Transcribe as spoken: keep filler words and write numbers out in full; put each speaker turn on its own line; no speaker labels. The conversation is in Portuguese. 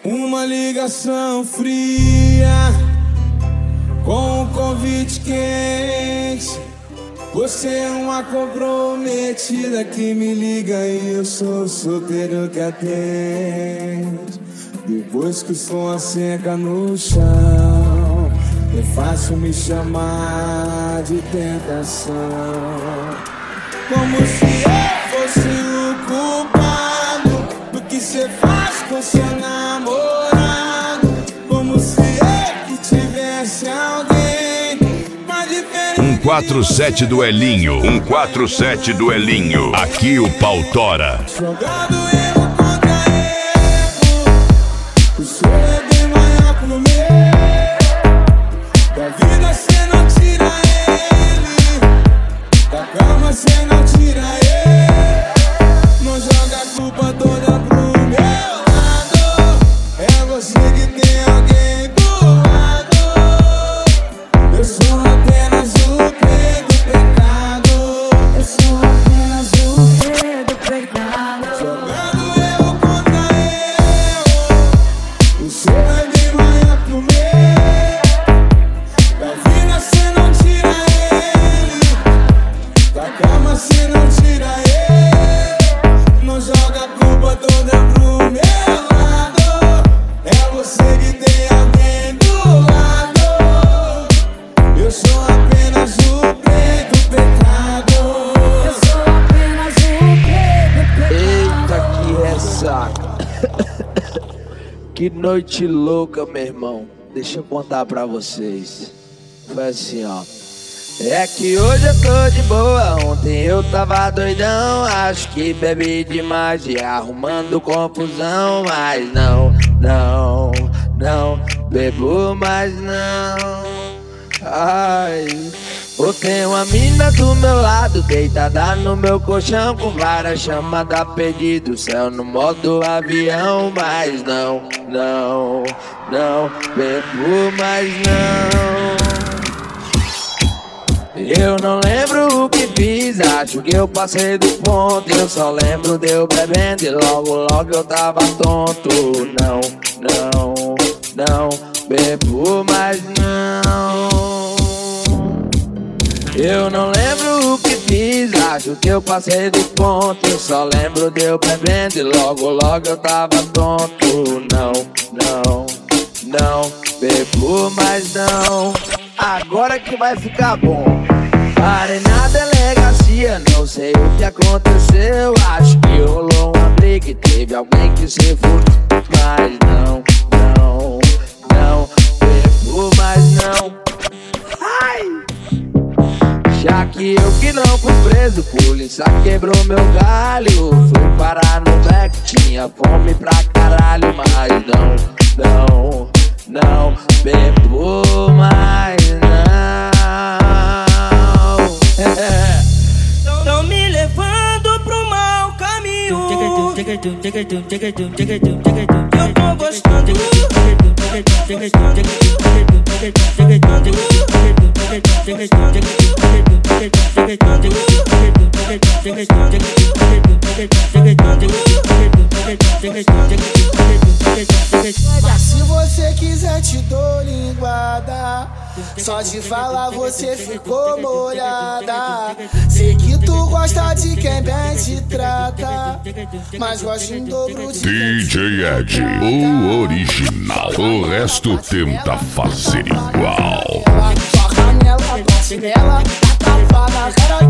Uma ligação fria com um convite quente. Você é uma comprometida que me liga e eu sou o solteiro que atende. Depois que o som asseca no chão, é fácil me chamar de tentação. Como se eu fosse o culpado do que cê faz com seu namorado. Como se eu que tivesse alguém mais diferente.
um quatro sete duelinho, um quatro sete duelinho. Aqui o pau tora.
Jogado erro contra erro, o seu é bem maior que o meu. Da vida cê não tira ele, da calma cê não tira ele. Não joga a culpa toda pro meu lado. É você que tem alguém do lado. Eu sou apenas o rei do pecado. Eu sou apenas o rei do pecado. Jogando erro contra erro, o seu é bem maior que o meu. Da vida cê não tira ele, da cama cê não tira ele. Não joga a culpa toda pro meu lado. É você que tem alguém do lado. Eu sou apenas o rei do pecado. Eu sou apenas o rei do pecado.
Eita, que ressaca. Que noite louca, meu irmão. Deixa eu contar pra vocês. Foi assim, ó. É que hoje eu tô de boa, ontem eu tava doidão. Acho que bebi demais e arrumando confusão. Mas não, não, não bebo mais não. Ai, eu tenho uma mina do meu lado, deitada no meu colchão, com várias chamadas pedido, céu no modo avião. Mas não, não, não bebo mais não. Eu não lembro o que fiz, acho que eu passei do ponto. Eu só lembro de eu bebendo e logo, logo eu tava tonto. Não, não, não bebo mais não. Eu não lembro o que fiz, acho que eu passei do ponto. Eu só lembro de eu bebendo e logo, logo eu tava tonto. Não, não, não bebo mais não. Agora que vai ficar bom. Parei na delegacia, não sei o que aconteceu. Acho que rolou uma briga e teve alguém que se fudeu. Mas não, não, não bebo mais não. Ai! Já que eu que não fui preso, polícia quebrou meu galho. Fui parar no back, tinha fome pra caralho. Mas não, não, não bebo mais não.
Tão me levando pro mau caminho. Eu tô gostando.
Se você quiser te dou linguada, só de falar você ficou molhada. Sei que tu gosta de quem bem te trata, mas gosto em dobro de
D J Ed, o original. O resto tenta fazer igual.
Só canela, tosse nela, tapa na cara